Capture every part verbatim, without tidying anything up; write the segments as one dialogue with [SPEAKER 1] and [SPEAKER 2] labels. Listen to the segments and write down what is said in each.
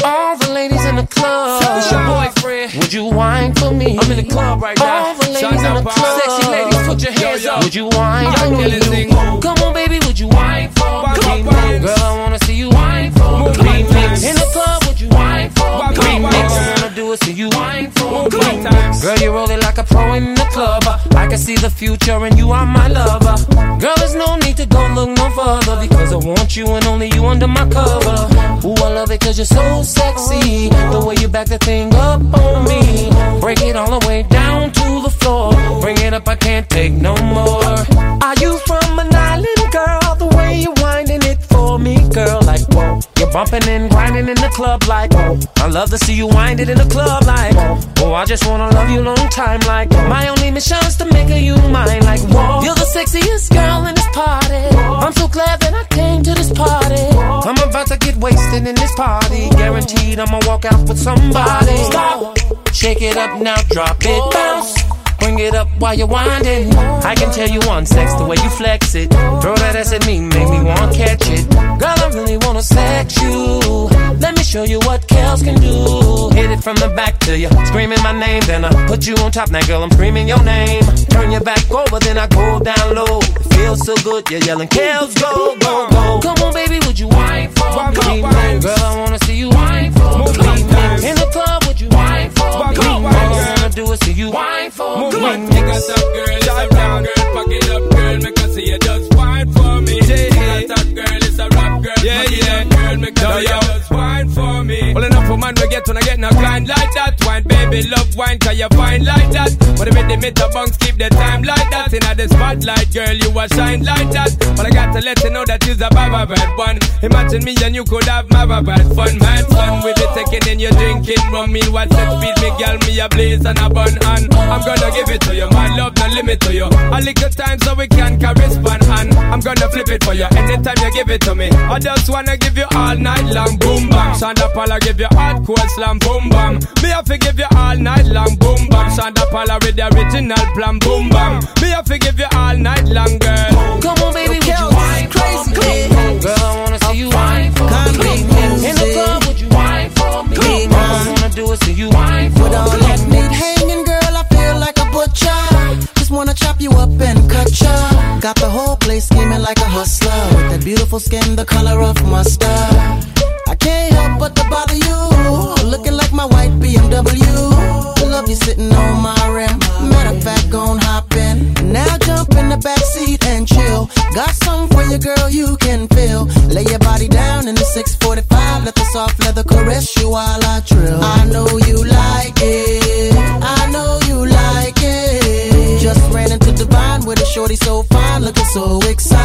[SPEAKER 1] All the ladies in the club.
[SPEAKER 2] It's your boyfriend.
[SPEAKER 1] Would you whine for me?
[SPEAKER 2] I'm in the club right now.
[SPEAKER 1] All the ladies in the club.
[SPEAKER 2] Sexy ladies, put your hands up.
[SPEAKER 1] Would you whine for me? Come on, baby, would you whine for me? Girl, I wanna see you whine for me. Remix. In the club, would you whine for me? Remix. I wanna do it, see you whine for me. Girl, you roll it like a pro in the club. I can see the future and you are my lover. Girl, there's no need to go look no further, because I want you and only you under my cover. Ooh, I love it cause you're so sexy. The way you back the thing up on me. Break it all the way down to the floor. Bring it up, I can't take no more. Are you from an island, girl? The way you winding it for me, girl, like whoa. You're bumping and grinding in the club like whoa. I love to see you wind it in the club like whoa. Oh, I just wanna love you long time like whoa. My only mission's to make you mine like whoa. You're the sexiest girl in this party. I'm so glad that I came to this party. I'm about to get wasted in this party. Guaranteed I'ma walk out with somebody. Stop. Shake it up now, drop it, bounce. Bring it up while you're winding. I can tell you on sex the way you flex it. Throw that ass at me, make me wanna catch it. Girl, I really wanna sex you. Let me show you what Kels can do. Hit it from the back till you screaming my name. Then I put you on top, now girl, I'm screaming your name. Turn your back over, then I go down low. It feels so good, you're yelling Kels, go, go, go. Come on, baby, would you whine for me? Girl, I wanna see you whine for me. In the club, would you whine for me? All I wanna do is see you whine for me.
[SPEAKER 3] Take us up, girl, it's a rap girl. Pack it up, girl, make us see you just whine for me. Take us up, girl, it's a rap girl. Yeah, yeah, girl, make us see you just whine for me. Well enough for man we get when I get no grind like that. Wine, baby, love wine, cause you fine like that. But if the meter bunks keep the time like that. In the spotlight, girl, you a shine like that. But I got to let you know that you's a baba bad one. Imagine me and you could have mama bad fun. Mad fun with it, taking in your drinking rum. Meanwhile, set speed, me girl, me a blaze and a bun. And I'm gonna give it to you, my love, no limit to you. A little time so we can correspond. And I'm gonna flip it for you anytime you give it to me. I just wanna give you all night long, boom bam. Shonda Paula give you hardcore slam, boom bam. Me have to give you all night long, boom bam. Shonda Paula with the original plan, boom bam. Me have to give you all night long, girl.
[SPEAKER 1] Come on, baby, would you whine for me? Girl, I wanna see you whine for me. In the club, would you whine for me? All I wanna do is see you whine for me.
[SPEAKER 4] With all that meat hanging, girl, I feel like a butcher. Just wanna chop you up and cut ya. Got the whole place scheming like a hustler. With that beautiful skin, the color of mustard. I can't help but to bother you. Looking like my white B M W. Love you sitting on my rim. Matter of fact, gon' hop in. Now jump in the backseat and chill. Got something for you, girl, you can feel. Lay your body down in the six forty-five. Let the soft leather caress you while I trill. I know you like it. I know you like it. Just ran into Divine with a shorty so fine, looking so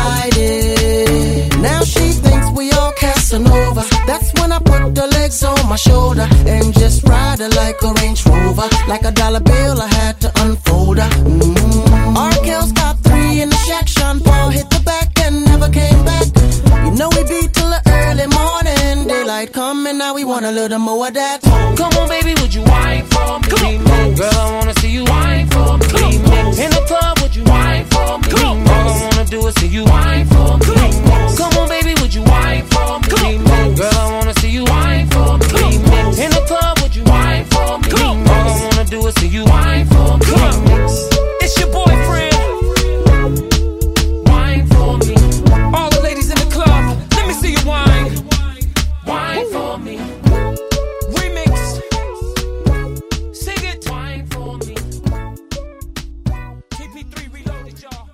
[SPEAKER 4] excited. Now she thinks we all Casanova. That's when I put the legs on my shoulder and just ride her like a Range Rover. Like a dollar bill, I had to unfold her. Mm-hmm. R-Kel's got three in the shack. Sean Paul hit the back and never came back. You know we beat till the early morning. Daylight coming, now we want a little more of that.
[SPEAKER 1] Come on, baby, would you whine for me? Girl, I wanna see you whine for me. In the club, would you whine for me? All I wanna do is see you whine for me. Come on, baby, would you whine for me? Girl, I wanna see you whine for me. In the club, would you whine for me? All I wanna do is see you whine for me.
[SPEAKER 2] It's your boyfriend.
[SPEAKER 1] Whine for me.
[SPEAKER 2] All the ladies in the club, let me see you whine.
[SPEAKER 1] Whine for me.
[SPEAKER 2] Remix. Sing it.
[SPEAKER 1] Whine for me.
[SPEAKER 2] T P three reloaded, y'all.